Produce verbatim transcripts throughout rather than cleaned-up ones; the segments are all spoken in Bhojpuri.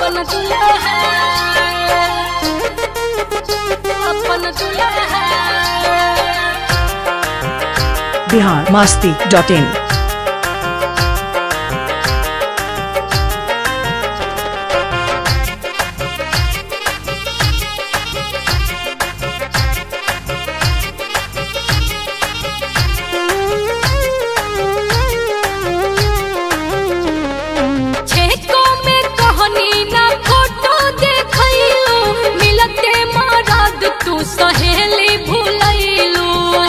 अपन दुल्हा अपन दुल्हा। Bihar Masti dot in. सहेली भूलैलू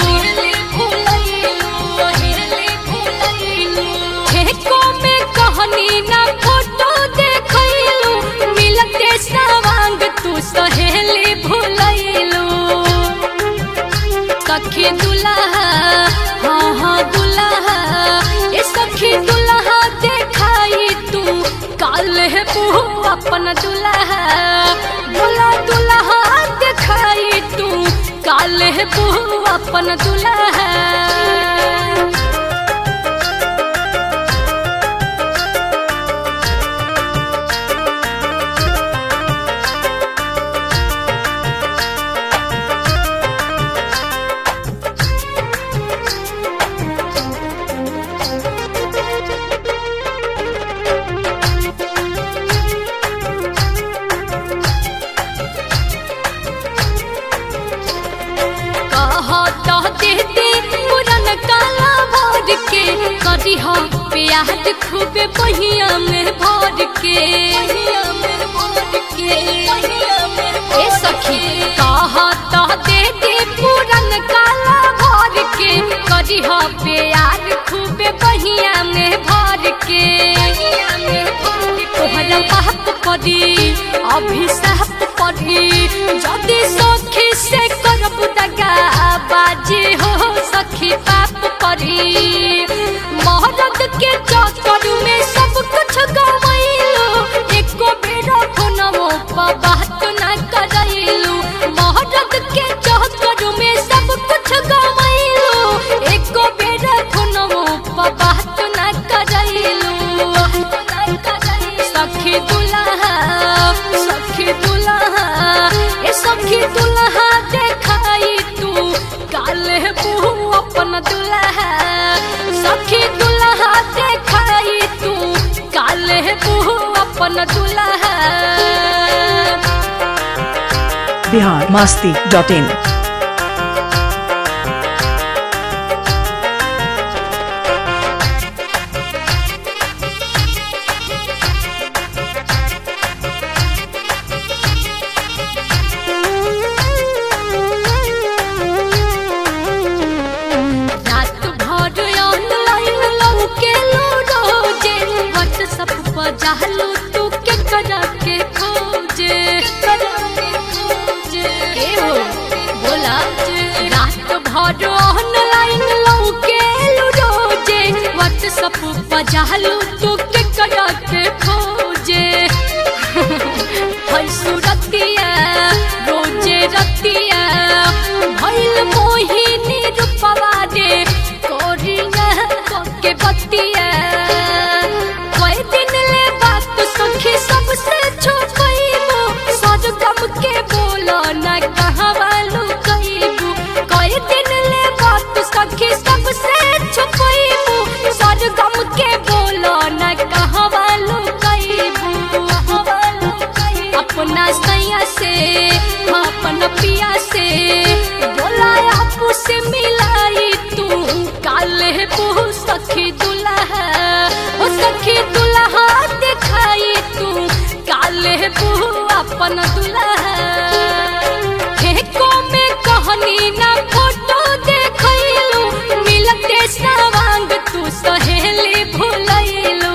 ठेको में कहनी ना फोटो देखैलू मिलते सवांग तू सहेली भूलैलू। सखी दुल्हा हाँ हाँ दुल्हा ये सखी दुल्हा देखाई तू काल है बहू अपन दुल्हा बोला दुल्हा देखाई तू काल है बहू अपन दुल्हा। करी हो प्याज खूबे पहिया में भर के ए सखी कहत दे दे पूरन काला भर के करी हो प्याज खूबे पहिया में भर के तोहरा पाप करी अभिशाप करी जदि सखी से करब दगा बाजी हो सखी पाप करी मोहब्बत के चक्कर में सब कुछ गवाइलू एको बेरा फोनवो पर बात ना करैलू मोहब्बत के चक्कर में सब कुछ गवाइलू एको बेरा फोनवो पर बात ना करैलू। सखी दुल्हा सखी दुल्हा ए सखी दुल्हा देखाई तू काल है बहू अपन दुल्हा। सखी दुल्हा देखाई तू काल है बहू अपन दुल्हा। Bihar Masti dot in. जालू तू के करा के खोजे के हो बोला रात भर ऑनलाइन लौके रोजे व्हाट्सएप पर जालू तू के करा के खोजे हर सूरतिया रोजे रतिया भइल मोहिनी रूपवा दे कोरिया के बतिया सबसे छुपैबू सज गम के बोलो न कहवालू कईबू कई दिन ले बात सखी सबसे छुपैबू सज गम के बोलो न कहवालू कईबू। अपना सैया से अपन पिया से बोला आपू से मिलाई तू काल है बहू सखी दुल्हा ओ सखी दुल्हा दिखाई तू काल है बहू अपन दुल्हा। ठेको में कहनी ना फोटो देखैलू मिलते सवांग तू सहेली भूलैलू।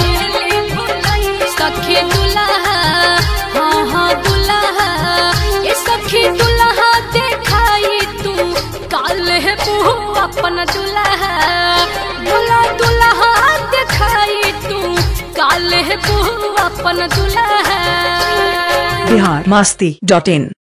सखी दुल्हा हाँ हाँ दुल्हा ये सखी दुल्हा देखाई तू काल है बहू अपन दुल्हा बोला दुल्हा देखाई तू काल है बहू अपन दुल्हा। बिहार मस्ती डॉट इन।